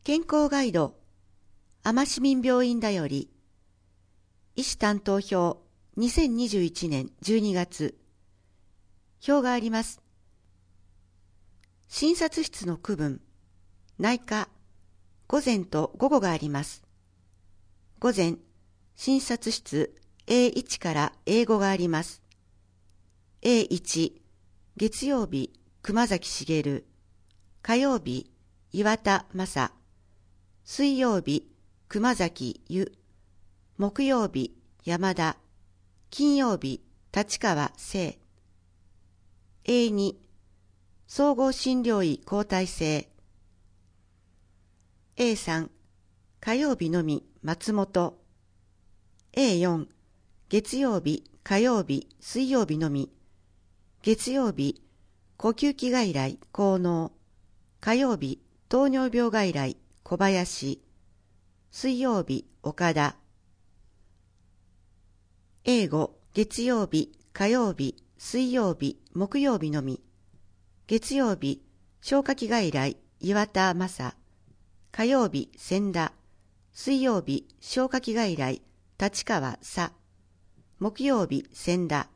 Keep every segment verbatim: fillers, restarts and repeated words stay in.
健康ガイド、多摩市民病院だより、医師担当表にせんにじゅういちねんじゅうにがつ、表があります。診察室の区分、内科、午前と午後があります。午前、診察室 エーいち から エーご があります。エーいち、月曜日、熊崎茂、火曜日、岩田正、水曜日、熊崎優、木曜日、山田、金曜日、立川聖。エーに、総合診療医交代制。エーさん、火曜日のみ松本。エーよん、月曜日、火曜日、水曜日のみ。月曜日、呼吸器外来効能。火曜日、糖尿病外来小林。水曜日、岡田。エーご、月曜日、火曜日、水曜日、木曜日のみ。月曜日、消化器外来岩田正。火曜日、千田。水曜日、消化器外来立川佐。木曜日、千田。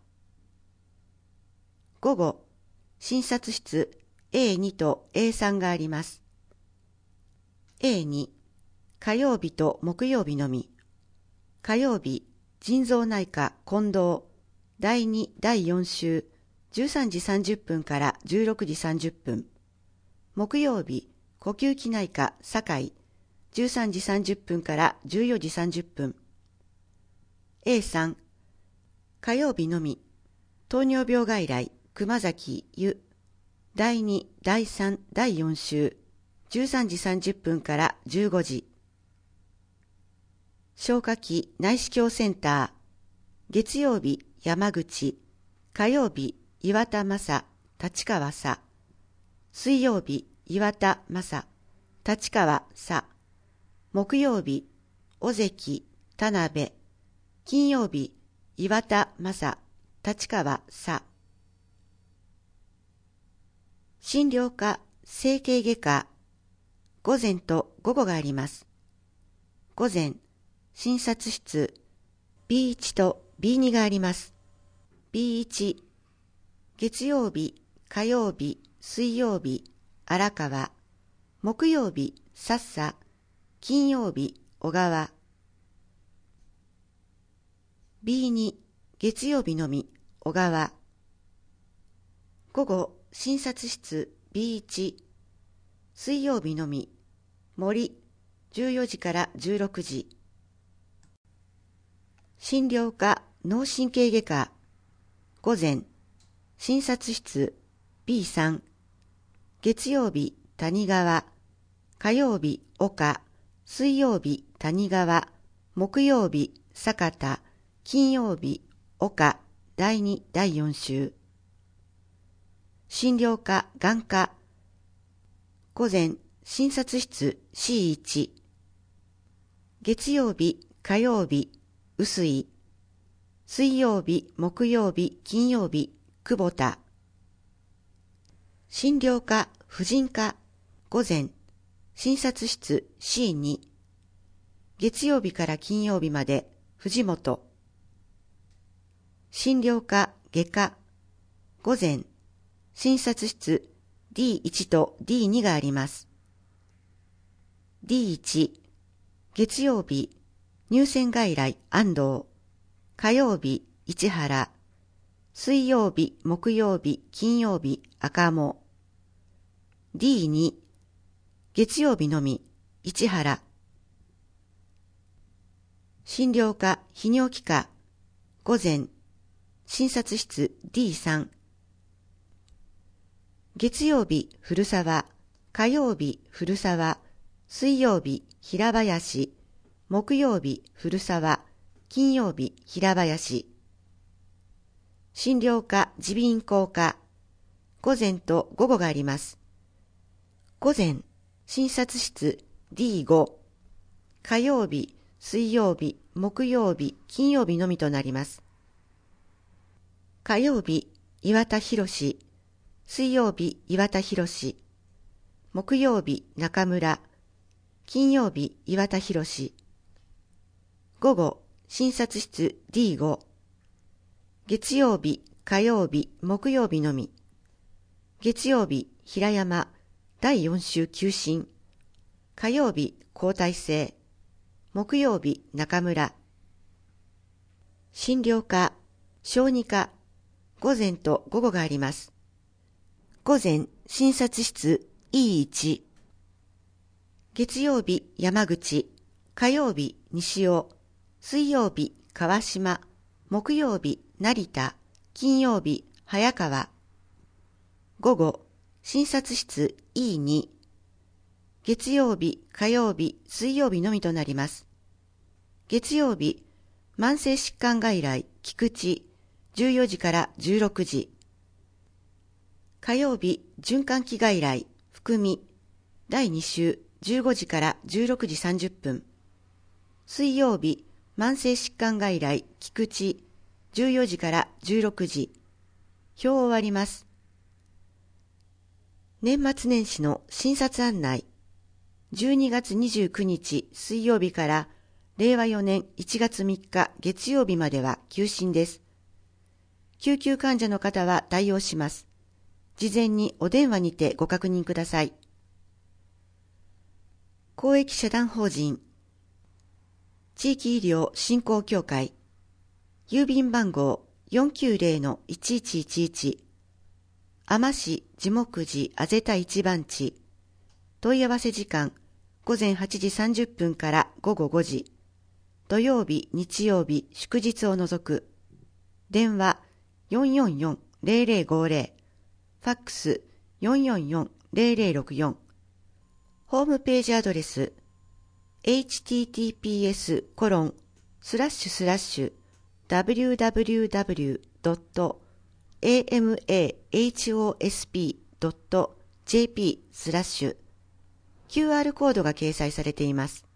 午後、診察室 エーに と エーさん があります。エーに、火曜日と木曜日のみ。火曜日、腎臓内科近藤だいにだいよん週じゅうさんじさんじゅっぷんからじゅうろくじさんじゅっぷん。木曜日、呼吸器内科酒井じゅうさんじさんじゅっぷんからじゅうよじさんじゅっぷん。エーさん、火曜日のみ、糖尿病外来熊崎優だいにだいさんだいよん週じゅうさんじさんじゅっぷんからじゅうごじ。消化器内視鏡センター、月曜日山口、火曜日岩田正、立川佐、水曜日岩田正、立川佐、木曜日尾関田辺、金曜日岩田正、立川佐。診療科整形外科、午前と午後があります。午前、診察室 ビーいち と ビーに があります。ビーいち、月曜日、火曜日、水曜日、荒川、木曜日、さっさ、金曜日、小川。ビーに、月曜日のみ、小川。午後、診察室 ビーいち、水曜日のみ、森、じゅうよじからじゅうろくじ。診療科脳神経外科、午前、診察室 ビーさん、月曜日谷川、火曜日岡、水曜日谷川、木曜日坂田、金曜日岡だいにだいよん週。診療科眼科、午前、診察室 シーいち、月曜日火曜日臼井、水曜日木曜日金曜日久保田。診療科婦人科、午前、診察室 シーに、月曜日から金曜日まで藤本。診療科外科、午前、診察室 ディーいち と ディーに があります。ディーいち、月曜日、乳腺外来安藤、火曜日市原、水曜日木曜日金曜日赤茂。ディーに、月曜日のみ市原。診療科泌尿器科、午前、診察室 ディーさん、月曜日古沢、火曜日古沢、水曜日平林、木曜日古沢、金曜日平林。診療科耳鼻咽喉科、午前と午後があります。午前、診察室 ディーご、火曜日、水曜日、木曜日、金曜日のみとなります。火曜日、岩田博士、水曜日、岩田博士、木曜日、中村、 金曜日、岩田博士。午後、診察室 ディーご。月曜日、火曜日、木曜日のみ。月曜日、平山、だいよん週休診。火曜日、交代制。木曜日、中村。診療科、小児科、午前と午後があります。午前、診察室 イーいち。月曜日、山口。火曜日、西尾。水曜日、川島。木曜日、成田。金曜日、早川。午後、診察室 イーに。月曜日、火曜日、水曜日のみとなります。月曜日、慢性疾患外来、菊池、じゅうよじからじゅうろくじ。火曜日、循環器外来、福見、だいに週、じゅうごじからじゅうろくじさんじゅっぷん。水曜日、慢性疾患外来、菊池、じゅうよじからじゅうろくじ。表を終わります。年末年始の診察案内。じゅうにがつにじゅうくにち水曜日かられいわよねんいちがつみっか月曜日までは休診です。救急患者の方は対応します。事前にお電話にてご確認ください。公益社団法人地域医療振興協会郵便番号 よんきゅうぜろのいちいちいちいち 海士地木寺あぜた一番地問い合わせ時間午前はちじさんじゅっぷんから午後ごじ土曜日日曜日祝日を除く電話 よんよんよんぜろぜろごぜろ ファックス よんよんよんぜろぜろろくよんホームページアドレス エイチティーティーピーエスコロンスラッシュスラッシュダブリューダブリューダブリュードットエーエムエーエイチオーエスピードットジェーピー スラッシュ キューアール コードが掲載されています。